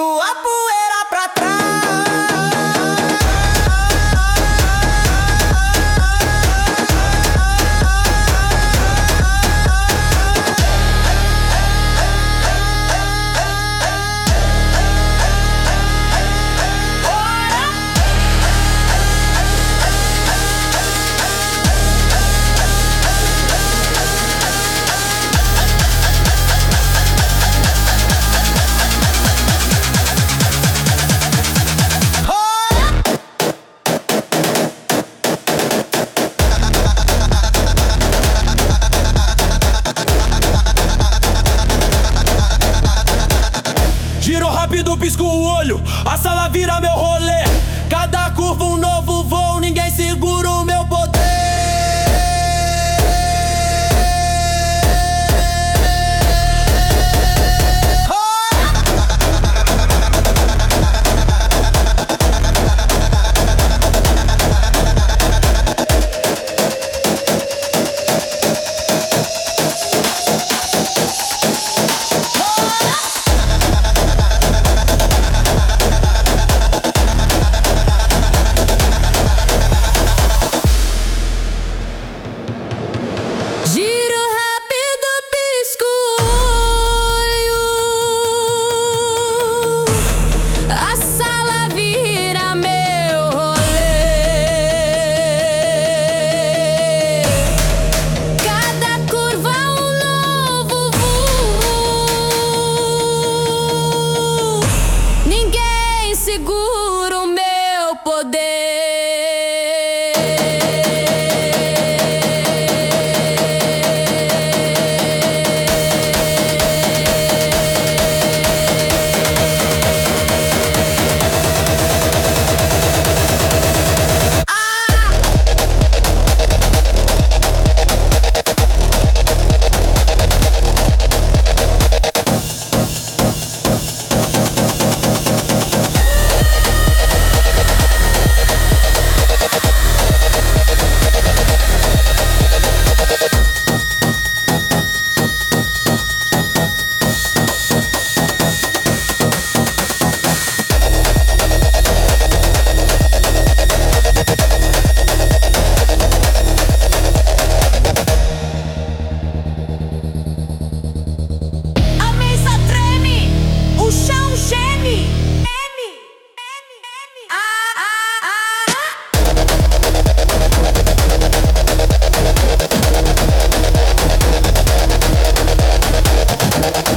a poeira pra trás. Giro rápido, pisco o olho, a sala vira meu rolê. Cada curva um novo voo, ninguém segura o meu poder. Giro rápido, pisco o olho, a sala vira meu rolê. Cada curva um novo voo, ninguém segura o meu poder. A mesa treme, o chão geme. Ah, ah, ah.